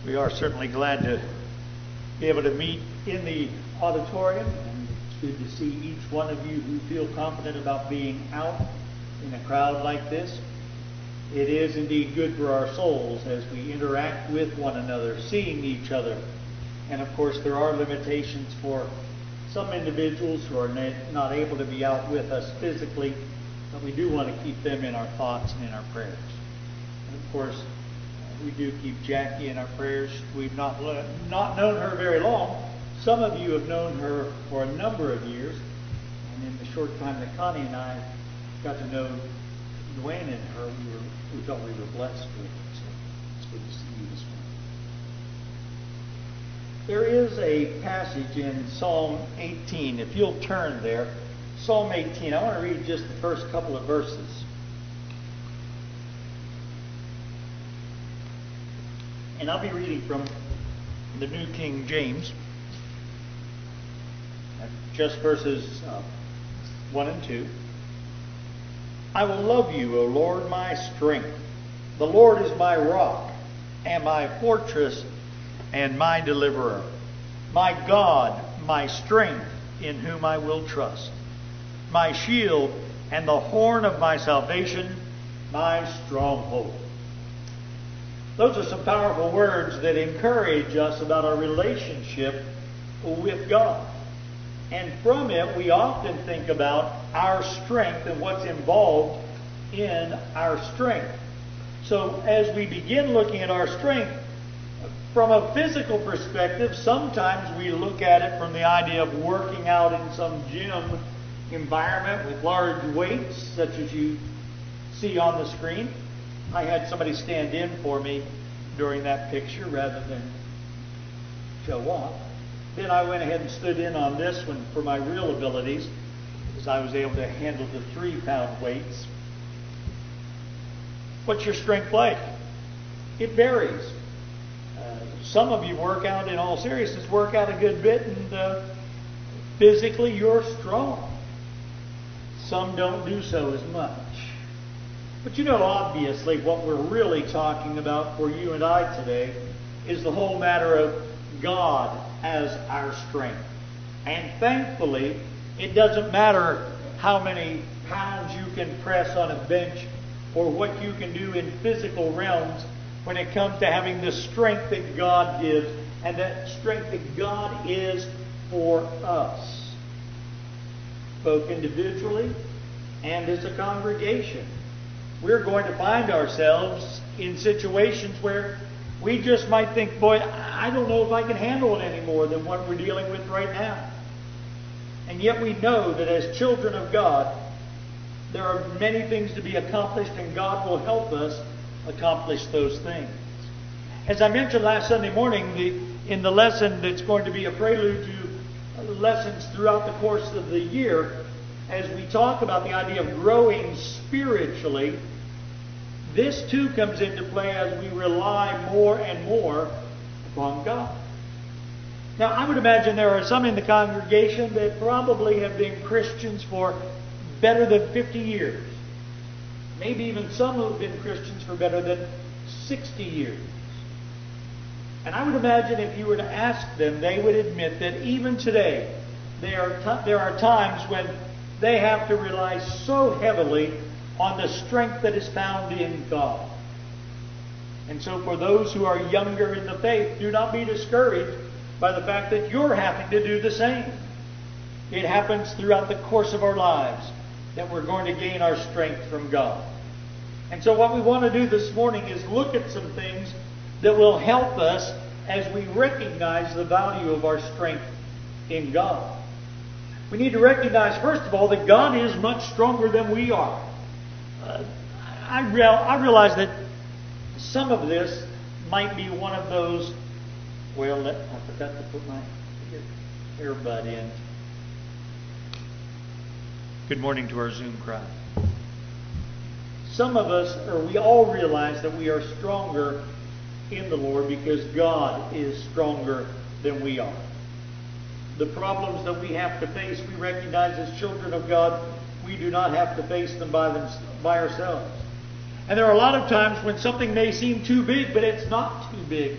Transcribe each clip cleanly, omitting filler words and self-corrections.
We are certainly glad to be able to meet in the auditorium, and it's good to see each one of you who feel confident about being out in a crowd like this. It is indeed good for our souls as we interact with one another, seeing each other. And of course, there are limitations for some individuals who are not able to be out with us physically, but we do want to keep them in our thoughts and in our prayers. And of course, we do keep Jackie in our prayers. We've not known her very long. Some of you have known her for a number of years. And in the short time that Connie and I got to know Dwayne and her, we felt we were blessed with it. So it's good to see you this morning. There is a passage in Psalm 18. If you'll turn there, Psalm 18. I want to read just the first couple of verses. And I'll be reading from the New King James, just verses 1 and 2. I will love you, O Lord, my strength. The Lord is my rock and my fortress and my deliverer. My God, my strength, in whom I will trust. My shield and the horn of my salvation, my stronghold. Those are some powerful words that encourage us about our relationship with God. And from it, we often think about our strength and what's involved in our strength. So as we begin looking at our strength, from a physical perspective, sometimes we look at it from the idea of working out in some gym environment with large weights, such as you see on the screen. I had somebody stand in for me during that picture rather than show off. Then I went ahead and stood in on this one for my real abilities, as I was able to handle the 3-pound weights. What's your strength like? It varies. Some of you work out, in all seriousness, work out a good bit, and physically you're strong. Some don't do so as much. But you know, obviously, what we're really talking about for you and I today is the whole matter of God as our strength. And thankfully, it doesn't matter how many pounds you can press on a bench or what you can do in physical realms when it comes to having the strength that God gives and that strength that God is for us, both individually and as a congregation. We're going to find ourselves in situations where we just might think, boy, I don't know if I can handle it any more than what we're dealing with right now. And yet we know that as children of God, there are many things to be accomplished, and God will help us accomplish those things. As I mentioned last Sunday morning, in the lesson that's going to be a prelude to lessons throughout the course of the year, as we talk about the idea of growing spiritually, this too comes into play as we rely more and more upon God. Now, I would imagine there are some in the congregation that probably have been Christians for better than 50 years. Maybe even some who have been Christians for better than 60 years. And I would imagine if you were to ask them, they would admit that even today, there are times when they have to rely so heavily on the strength that is found in God. And so for those who are younger in the faith, do not be discouraged by the fact that you're having to do the same. It happens throughout the course of our lives that we're going to gain our strength from God. And so what we want to do this morning is look at some things that will help us as we recognize the value of our strength in God. We need to recognize, first of all, that God is much stronger than we are. I realize that some of this might be one of those, well, I forgot to put my earbud in. Good morning to our Zoom crowd. Some of us, or we all realize that we are stronger in the Lord because God is stronger than we are. The problems that we have to face, we recognize as children of God, we do not have to face them by ourselves. And there are a lot of times when something may seem too big, but it's not too big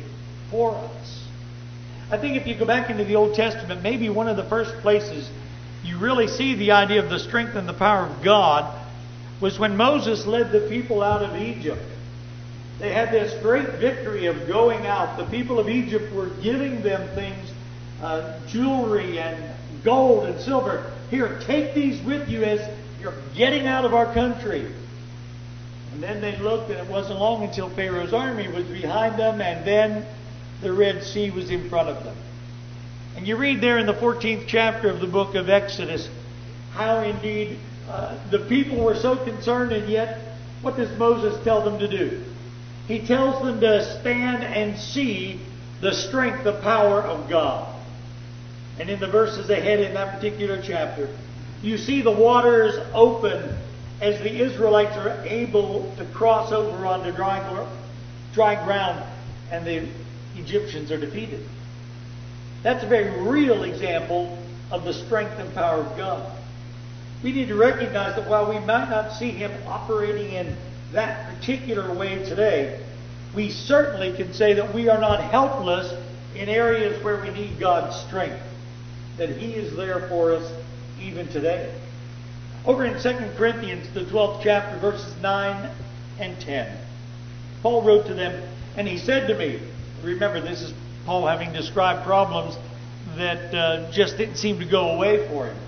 for us. I think if you go back into the Old Testament, maybe one of the first places you really see the idea of the strength and the power of God was when Moses led the people out of Egypt. They had this great victory of going out. The people of Egypt were giving them things, jewelry and gold and silver. Here, take these with you as you're getting out of our country. And then they looked, and it wasn't long until Pharaoh's army was behind them, and then the Red Sea was in front of them. And you read there in the 14th chapter of the book of Exodus how indeed the people were so concerned, and yet what does Moses tell them to do? He tells them to stand and see the strength, the power of God. And in the verses ahead in that particular chapter, you see the waters open as the Israelites are able to cross over onto dry ground, and the Egyptians are defeated. That's a very real example of the strength and power of God. We need to recognize that while we might not see Him operating in that particular way today, we certainly can say that we are not helpless in areas where we need God's strength, that He is there for us even today. Over in 2 Corinthians, the 12th chapter, verses 9 and 10, Paul wrote to them, and he said to me, remember, this is Paul having described problems that just didn't seem to go away for him.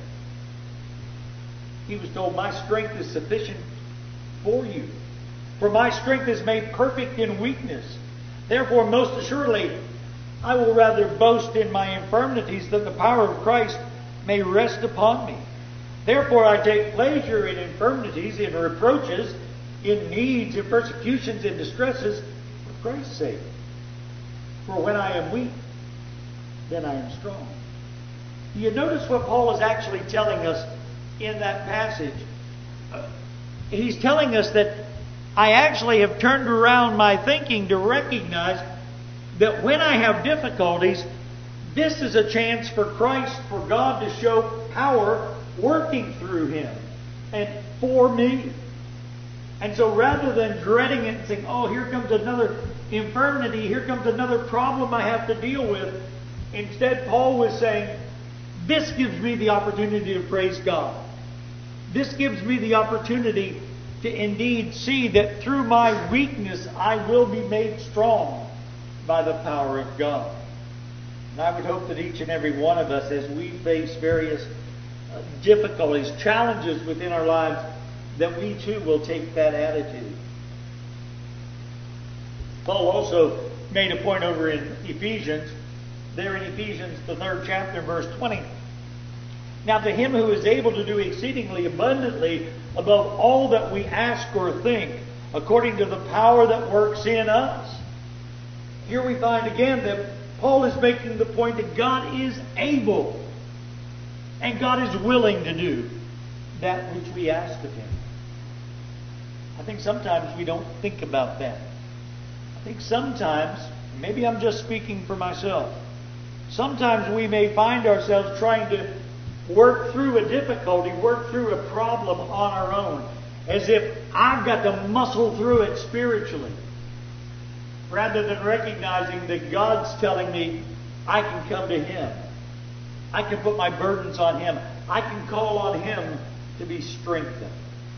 He was told, my strength is sufficient for you. For my strength is made perfect in weakness. Therefore, most assuredly, I will rather boast in my infirmities, that the power of Christ may rest upon me. Therefore, I take pleasure in infirmities, in reproaches, in needs, in persecutions, in distresses, for Christ's sake. For when I am weak, then I am strong. You notice what Paul is actually telling us in that passage. He's telling us that I actually have turned around my thinking to recognize that when I have difficulties, this is a chance for Christ, for God to show power working through Him and for me. And so rather than dreading it and saying, oh, here comes another infirmity, here comes another problem I have to deal with, instead Paul was saying, this gives me the opportunity to praise God. This gives me the opportunity to indeed see that through my weakness I will be made strong by the power of God. And I would hope that each and every one of us, as we face various difficulties, challenges within our lives, that we too will take that attitude. Paul also made a point over in Ephesians, there in Ephesians, the 3rd chapter, verse 20. Now to Him who is able to do exceedingly abundantly above all that we ask or think, according to the power that works in us. Here we find again that Paul is making the point that God is able and God is willing to do that which we ask of Him. I think sometimes we don't think about that. I think sometimes, maybe I'm just speaking for myself, sometimes we may find ourselves trying to work through a difficulty, work through a problem on our own, as if I've got to muscle through it spiritually, rather than recognizing that God's telling me I can come to Him. I can put my burdens on Him. I can call on Him to be strengthened.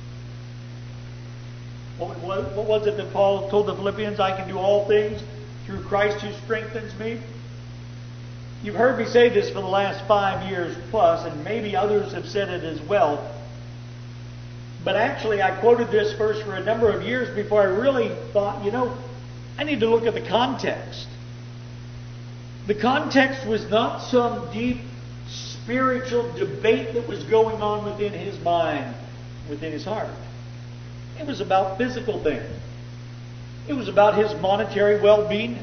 What was it that Paul told the Philippians? I can do all things through Christ who strengthens me. You've heard me say this for the last 5 years plus, and maybe others have said it as well. But actually, I quoted this verse for a number of years before I really thought, I need to look at the context. The context was not some deep spiritual debate that was going on within his mind, within his heart. It was about physical things. It was about his monetary well-being.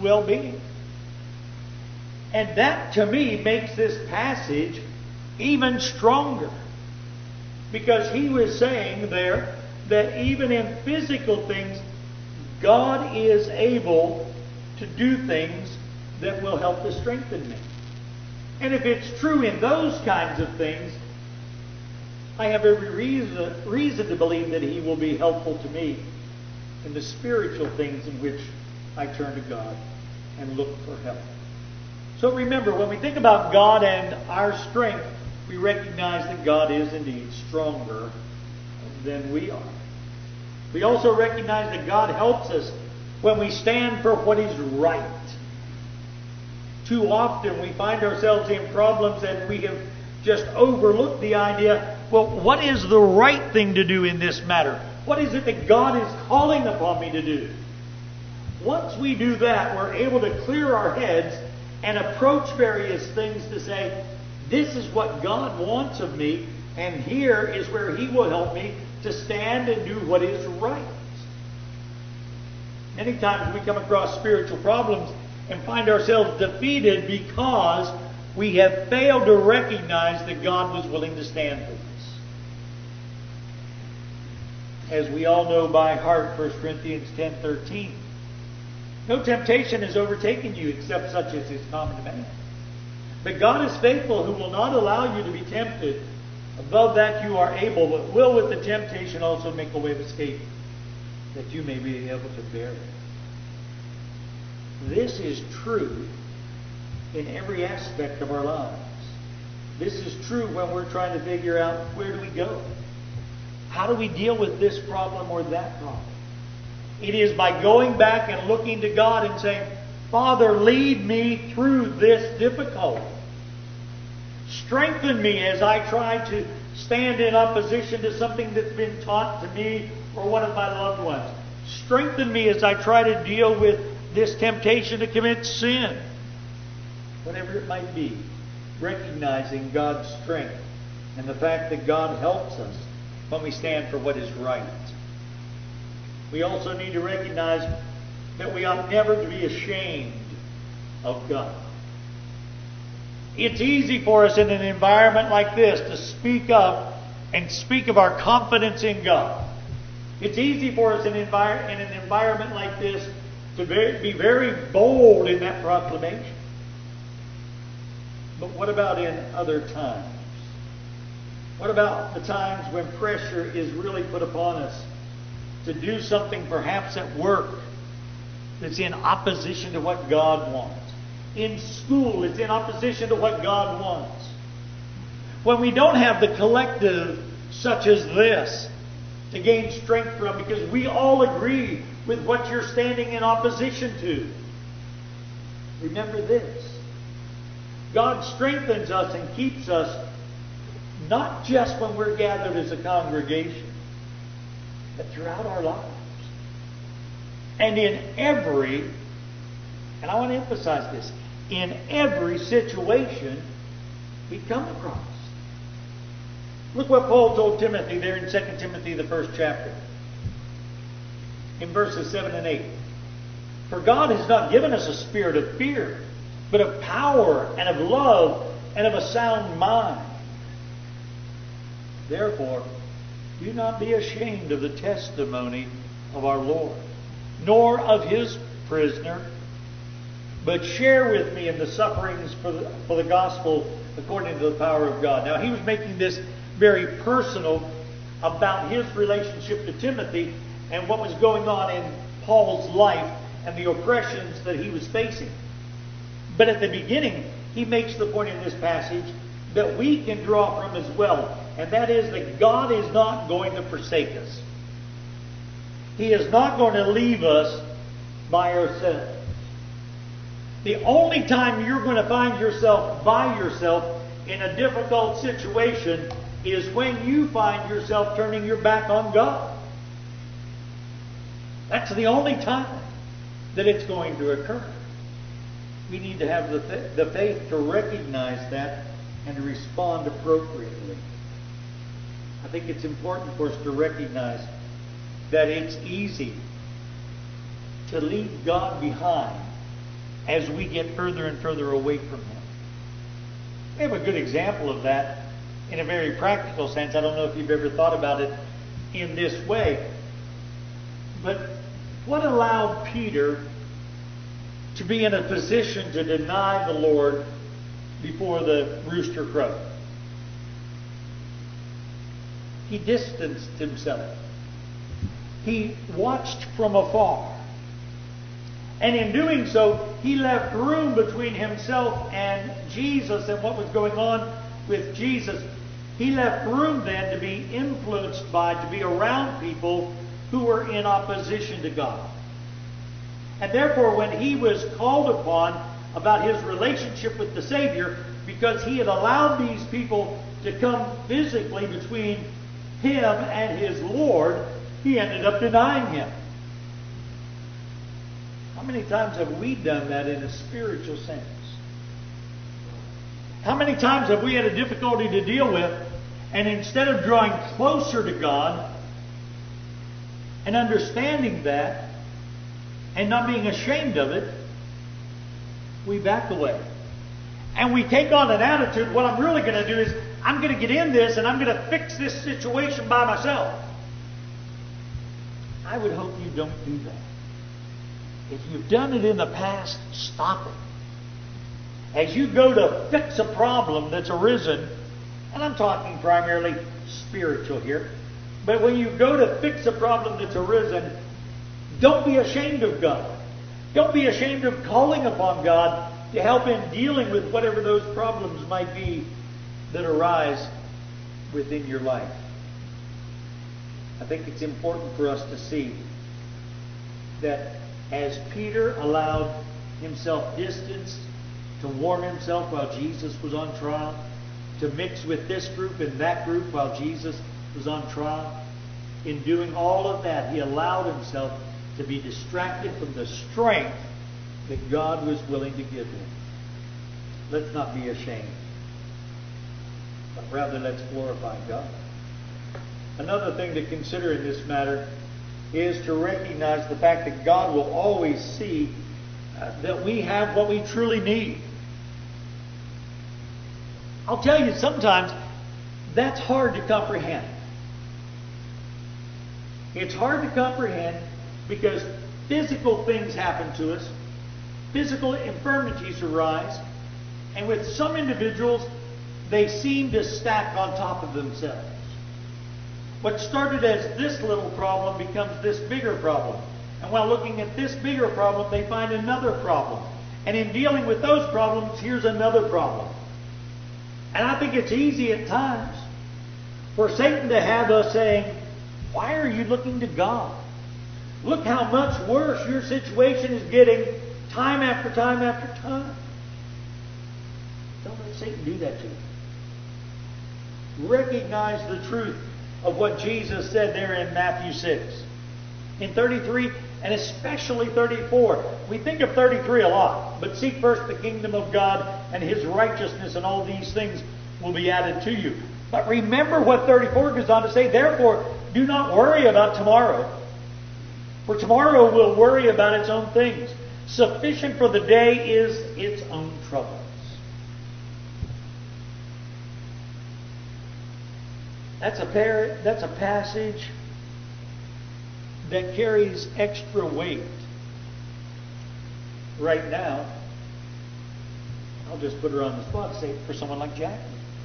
And that, to me, makes this passage even stronger. Because he was saying there that even in physical things, God is able to do things that will help to strengthen me. And if it's true in those kinds of things, I have every reason to believe that He will be helpful to me in the spiritual things in which I turn to God. and look for help. So remember, when we think about God and our strength, we recognize that God is indeed stronger than we are. We also recognize that God helps us when we stand for what is right. Too often we find ourselves in problems and we have just overlooked the idea, well, what is the right thing to do in this matter? What is it that God is calling upon me to do? Once we do that, we're able to clear our heads and approach various things to say, this is what God wants of me, and here is where He will help me to stand and do what is right. Many times we come across spiritual problems and find ourselves defeated because we have failed to recognize that God was willing to stand for us. As we all know by heart, 1 Corinthians 10:13. No temptation has overtaken you except such as is common to man. But God is faithful, who will not allow you to be tempted above that you are able, but will with the temptation also make a way of escape, that you may be able to bear it. This is true in every aspect of our lives. This is true when we're trying to figure out, where do we go? How do we deal with this problem or that problem? It is by going back and looking to God and saying, Father, lead me through this difficulty. Strengthen me as I try to stand in opposition to something that's been taught to me or one of my loved ones. Strengthen me as I try to deal with this temptation to commit sin. Whatever it might be, recognizing God's strength and the fact that God helps us when we stand for what is right. We also need to recognize that we ought never to be ashamed of God. It's easy for us in an environment like this to speak up and speak of our confidence in God. It's easy for us in an environment like this to be very bold in that proclamation. But what about in other times? What about the times when pressure is really put upon us to do something perhaps at work that's in opposition to what God wants? In school, it's in opposition to what God wants. When we don't have the collective such as this to gain strength from, because we all agree with what you're standing in opposition to. Remember this. God strengthens us and keeps us not just when we're gathered as a congregation, but throughout our lives. And in every, and I want to emphasize this, in every situation we come across. Look what Paul told Timothy there in 2 Timothy, the first chapter. In verses 7 and 8. For God has not given us a spirit of fear, but of power and of love and of a sound mind. Therefore, do not be ashamed of the testimony of our Lord, nor of His prisoner, but share with me in the sufferings for the gospel according to the power of God. Now, he was making this very personal about his relationship to Timothy and what was going on in Paul's life and the oppressions that he was facing. But at the beginning, he makes the point in this passage that we can draw from as well. And that is that God is not going to forsake us. He is not going to leave us by ourselves. The only time you're going to find yourself by yourself in a difficult situation is when you find yourself turning your back on God. That's the only time that it's going to occur. We need to have the faith to recognize that and to respond appropriately. I think it's important for us to recognize that it's easy to leave God behind as we get further and further away from Him. We have a good example of that in a very practical sense. I don't know if you've ever thought about it in this way. But what allowed Peter to be in a position to deny the Lord before the rooster crowed? He distanced himself. He watched from afar. And in doing so, he left room between himself and Jesus and what was going on with Jesus. He left room then to be influenced by, to be around people who were in opposition to God. And therefore, when he was called upon about his relationship with the Savior, because he had allowed these people to come physically between him and his Lord, he ended up denying him. How many times have we done that in a spiritual sense? How many times have we had a difficulty to deal with, and instead of drawing closer to God and understanding that and not being ashamed of it, we back away. And we take on an attitude, what I'm really going to do is, I'm going to get in this and I'm going to fix this situation by myself. I would hope you don't do that. If you've done it in the past, stop it. As you go to fix a problem that's arisen, and I'm talking primarily spiritual here, but when you go to fix a problem that's arisen, don't be ashamed of God. Don't be ashamed of calling upon God to help in dealing with whatever those problems might be that arise within your life. I think it's important for us to see that as Peter allowed himself distanced to warm himself while Jesus was on trial, to mix with this group and that group while Jesus was on trial, in doing all of that, he allowed himself to be distracted from the strength that God was willing to give him. Let's not be ashamed, but rather let's glorify God. Another thing to consider in this matter is to recognize the fact that God will always see that we have what we truly need. I'll tell you, sometimes that's hard to comprehend. It's hard to comprehend because physical things happen to us, physical infirmities arise, and with some individuals, they seem to stack on top of themselves. What started as this little problem becomes this bigger problem. And while looking at this bigger problem, they find another problem. And in dealing with those problems, here's another problem. And I think it's easy at times for Satan to have us saying, why are you looking to God? Look how much worse your situation is getting time after time after time. Don't let Satan do that to you. Recognize the truth of what Jesus said there in Matthew 6. In 33 and especially 34. We think of 33 a lot. But seek first the kingdom of God and His righteousness, and all these things will be added to you. But remember what 34 goes on to say. Therefore, do not worry about tomorrow. For tomorrow will worry about its own things. Sufficient for the day is its own troubles. That's a passage that carries extra weight. Right now, I'll just put her on the spot, say for someone like Jackie.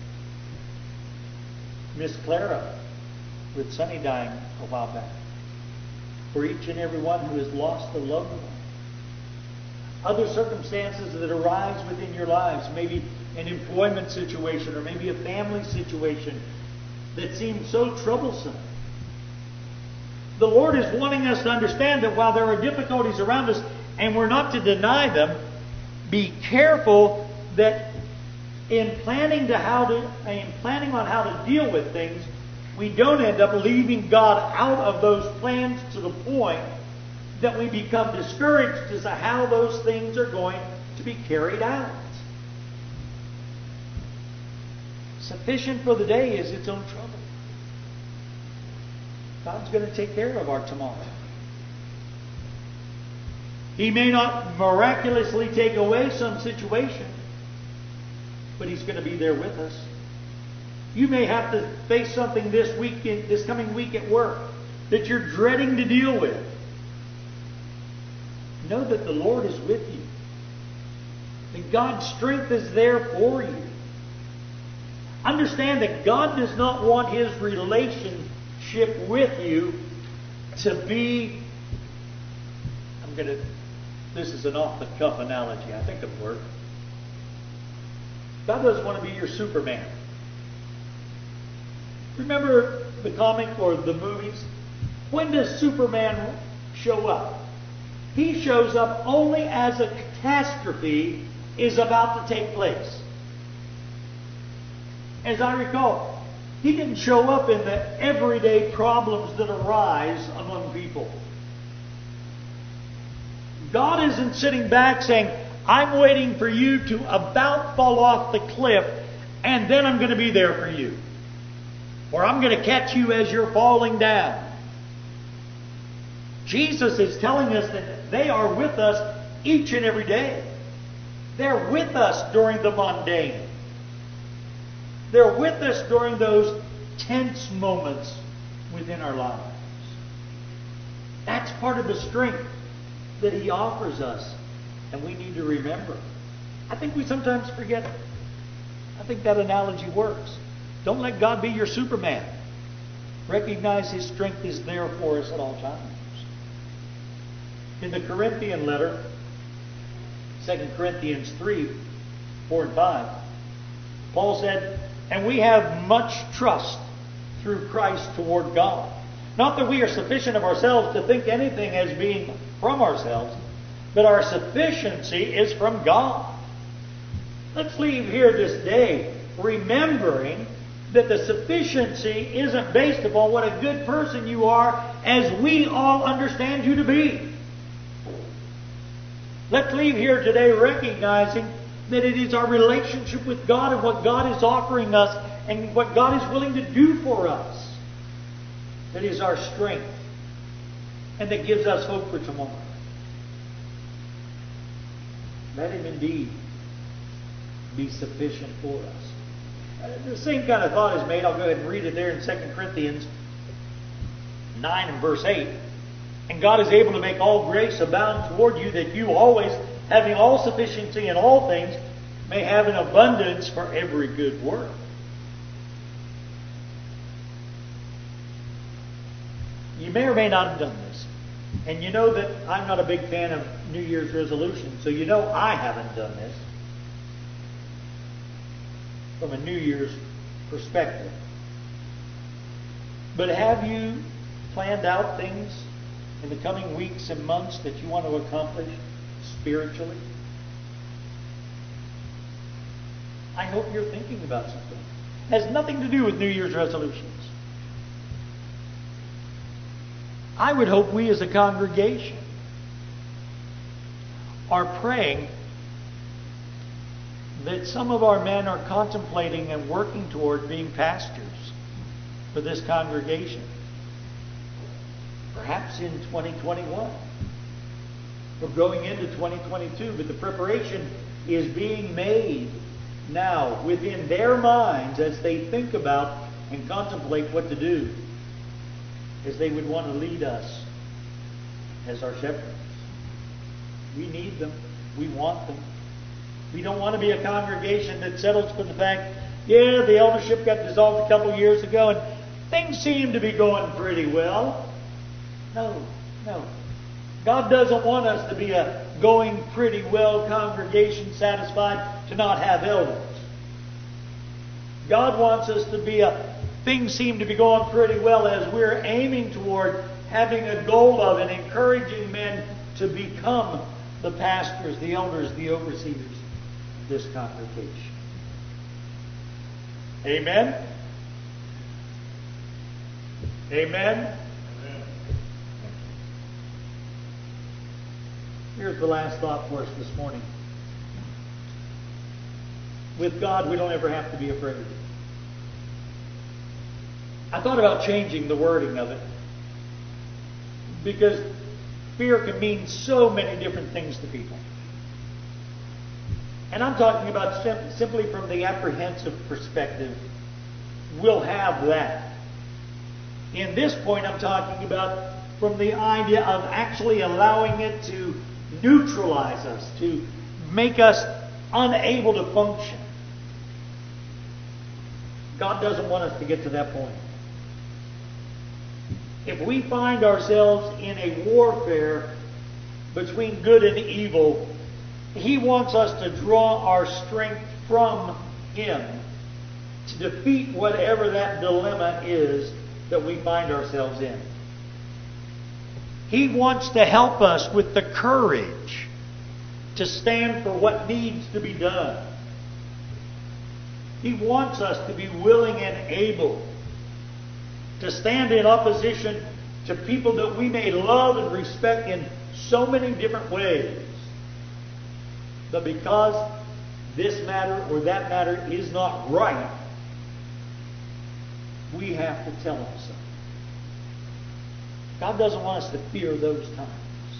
Miss Clara, with Sonny dying a while back. For each and every one who has lost a loved one. Other circumstances that arise within your lives, maybe an employment situation or maybe a family situation that seems so troublesome. The Lord is wanting us to understand that while there are difficulties around us, and we're not to deny them, be careful that in planning on how to deal with things, we don't end up leaving God out of those plans to the point that we become discouraged as to how those things are going to be carried out. Sufficient for the day is its own trouble. God's going to take care of our tomorrow. He may not miraculously take away some situation, but He's going to be there with us. You may have to face something this coming week at work that you're dreading to deal with. Know that the Lord is with you. That God's strength is there for you. Understand that God does not want His relationship with you to be, I'm going to This is an off-the-cuff analogy. I think it'll work. God doesn't want to be your Superman. Remember the comic or the movies? When does Superman show up? He shows up only as a catastrophe is about to take place. As I recall, he didn't show up in the everyday problems that arise among people. God isn't sitting back saying, I'm waiting for you to about fall off the cliff, and then I'm going to be there for you. Or I'm going to catch you as you're falling down. Jesus is telling us that they are with us each and every day. They're with us during the mundane. They're with us during those tense moments within our lives. That's part of the strength that He offers us, and we need to remember. I think we sometimes forget it. I think that analogy works. Don't let God be your Superman. Recognize His strength is there for us at all times. In the Corinthian letter, 2 Corinthians 3, 4 and 5, Paul said, and we have much trust through Christ toward God. Not that we are sufficient of ourselves to think anything as being from ourselves, but our sufficiency is from God. Let's leave here this day remembering that the sufficiency isn't based upon what a good person you are as we all understand you to be. Let's leave here today recognizing that it is our relationship with God and what God is offering us and what God is willing to do for us that is our strength and that gives us hope for tomorrow. Let Him indeed be sufficient for us. The same kind of thought is made. I'll go ahead and read it there in 2 Corinthians 9 and verse 8. And God is able to make all grace abound toward you, that you always, having all sufficiency in all things, may have an abundance for every good work. You may or may not have done this. And you know that I'm not a big fan of New Year's resolutions, so you know I haven't done this from a New Year's perspective. But have you planned out things in the coming weeks and months that you want to accomplish spiritually? I hope you're thinking about something. It has nothing to do with New Year's resolutions. I would hope we as a congregation are praying that some of our men are contemplating and working toward being pastors for this congregation. Perhaps in 2021. We're going into 2022, but the preparation is being made now within their minds as they think about and contemplate what to do, as they would want to lead us as our shepherds. We need them. We want them. We don't want to be a congregation that settles for the fact, yeah, the eldership got dissolved a couple years ago and things seem to be going pretty well. No. God doesn't want us to be a going pretty well congregation satisfied to not have elders. God wants us to be a things seem to be going pretty well as we're aiming toward having a goal of and encouraging men to become the pastors, the elders, the overseers of this congregation. Amen? Amen? Here's the last thought for us this morning. With God, we don't ever have to be afraid. I thought about changing the wording of it, because fear can mean so many different things to people. And I'm talking about simply from the apprehensive perspective. We'll have that. In this point, I'm talking about from the idea of actually allowing it to neutralize us, to make us unable to function. God doesn't want us to get to that point. If we find ourselves in a warfare between good and evil, He wants us to draw our strength from Him to defeat whatever that dilemma is that we find ourselves in. He wants to help us with the courage to stand for what needs to be done. He wants us to be willing and able to stand in opposition to people that we may love and respect in so many different ways. But because this matter or that matter is not right, we have to tell them so. God doesn't want us to fear those times.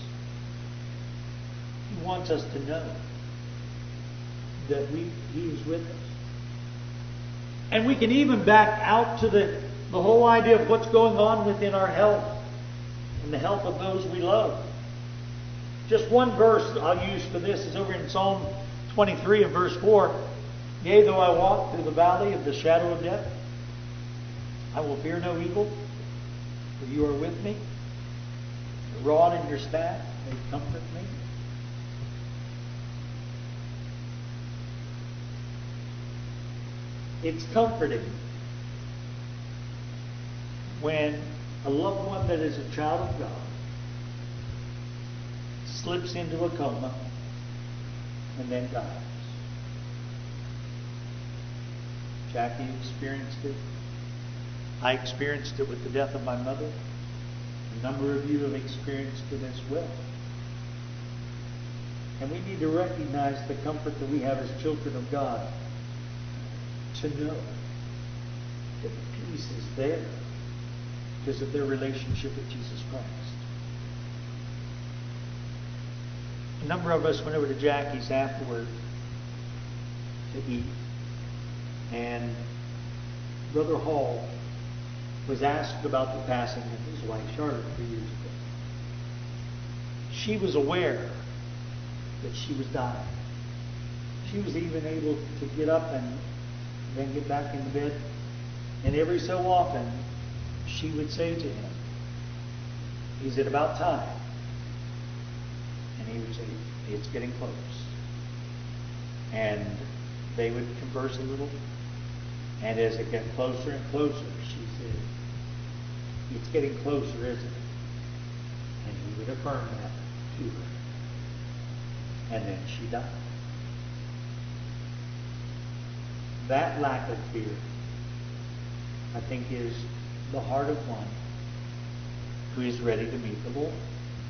He wants us to know that He is with us. And we can even back out to the whole idea of what's going on within our health and the health of those we love. Just one verse I'll use for this is over in Psalm 23 and verse 4. Yea, though I walk through the valley of the shadow of death, I will fear no evil, for you are with me. The rod and your staff, they comfort me. It's comforting when a loved one that is a child of God slips into a coma and then dies. Jackie experienced it. I experienced it with the death of my mother. A number of you have experienced it as well. And we need to recognize the comfort that we have as children of God to know that the peace is there because of their relationship with Jesus Christ. A number of us went over to Jackie's afterward to eat, and Brother Hall was asked about the passing of his wife Charlotte 3 years ago. She was aware that she was dying. She was even able to get up and then get back into bed. And every so often, she would say to him, "Is it about time?" And he would say, "It's getting close." And they would converse a little. And as it got closer and closer, she said, "It's getting closer, isn't it?" And he would affirm that to her. And then she died. That lack of fear, I think, is the heart of one who is ready to meet the Lord.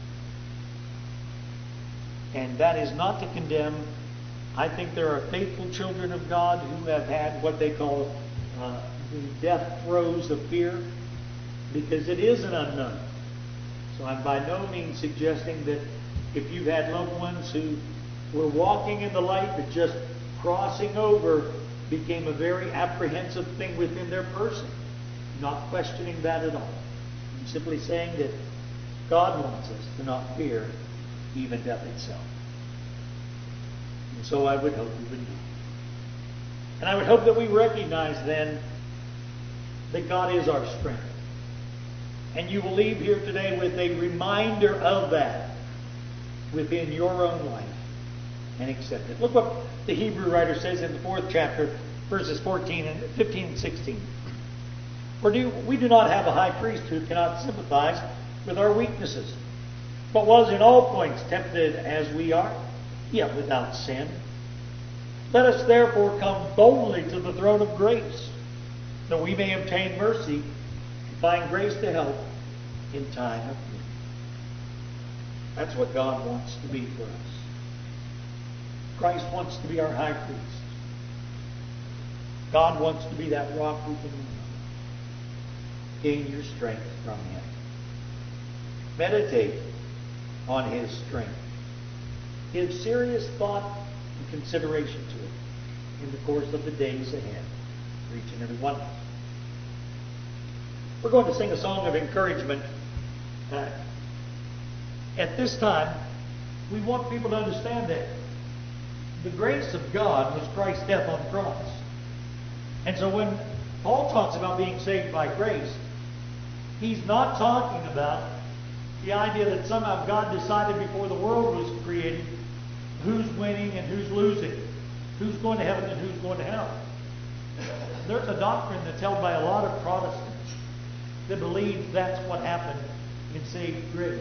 And that is not to condemn. I think there are faithful children of God who have had what they call the death throes of fear, because it is an unknown. So I'm by no means suggesting that if you've had loved ones who were walking in the light, but just crossing over became a very apprehensive thing within their person. Not questioning that at all. I'm simply saying that God wants us to not fear even death itself. And so I would hope we would do. And I would hope that we recognize then that God is our strength. And you will leave here today with a reminder of that within your own life and accept it. Look what the Hebrew writer says in the 4th chapter, verses 15 and 16. For we do not have a high priest who cannot sympathize with our weaknesses, but was in all points tempted as we are, yet without sin. Let us therefore come boldly to the throne of grace, that we may obtain mercy and find grace to help in time of need. That's what God wants to be for us. Christ wants to be our high priest. God wants to be that rock we can lean on. Gain your strength from Him. Meditate on His strength. Give serious thought and consideration to it in the course of the days ahead for each and every one of us. We're going to sing a song of encouragement. At this time, we want people to understand that the grace of God was Christ's death on the cross. And so when Paul talks about being saved by grace, he's not talking about The idea that somehow God decided before the world was created who's winning and who's losing, who's going to heaven and who's going to hell. There's a doctrine that's held by a lot of Protestants that believes that's what happened in saving grace.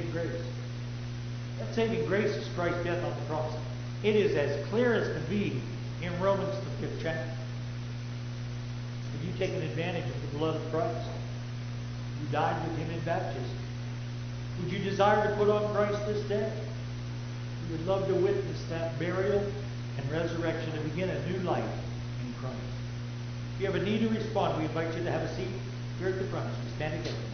That saving grace is Christ's death on the cross. It is as clear as can be in Romans the 5th chapter. Have you taken advantage of the blood of Christ? You died with Him in baptism. Would you desire to put on Christ this day? You would love to witness that burial and resurrection and begin a new life in Christ. If you have a need to respond, we invite you to have a seat here at the front as we stand together.